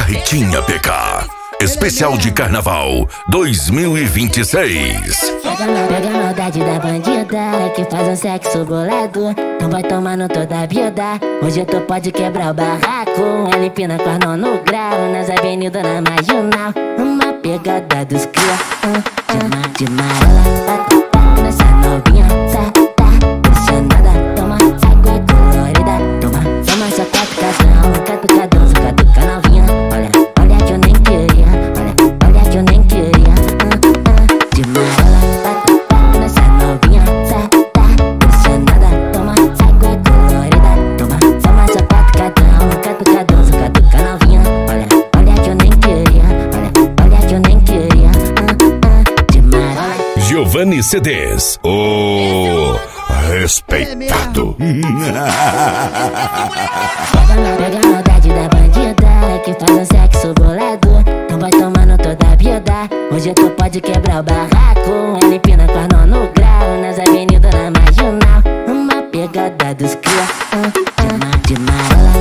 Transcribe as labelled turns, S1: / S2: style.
S1: Barretinha PK. Especial de Carnaval 2026.
S2: Pega a maldade da bandida que faz um sexo bolado. Então vai tomando toda a vida. Hoje tu pode quebrar o barraco. Ela empina com as mãos no grau nas avenidas na marginal. Uma pegada dos cria de marola. Nessa novinha pressionada. Toma água colorida. Toma só 4 casão. Catucadão, catuca novinha. Olha que eu nem queria. Olha que eu nem queria. De marola, nessa novinha pressionada. Toma água colorida. Toma só 4 catucadão, catuca novinha. Olha que eu nem queria. Olha que eu nem queria. De marola.
S1: Giovanni CDs, o respeitado.
S2: Pega a maldade da bandida que faz um sexo bolado. Então vai tomando toda a vida. Hoje tu pode quebrar o barraco. Ela empina com as mãos no grau nas avenidas na marginal. Uma pegada dos cria de marola.